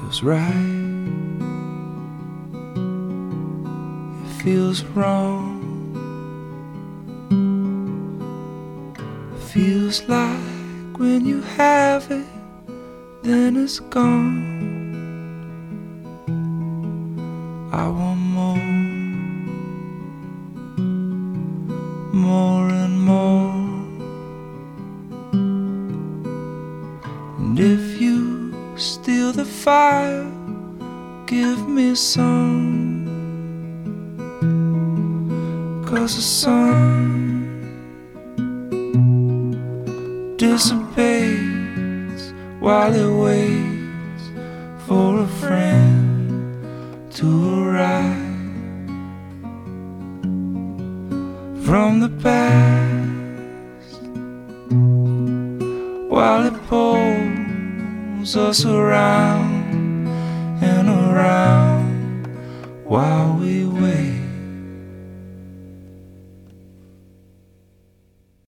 feels right, it feels wrong. It feels like when you have it, then it's gone. I want more and more. And if you steal the fire, give me some. 'Cause the sun dissipates while it waits for a friend to arrive. From the past, while it pulls us around and around, while we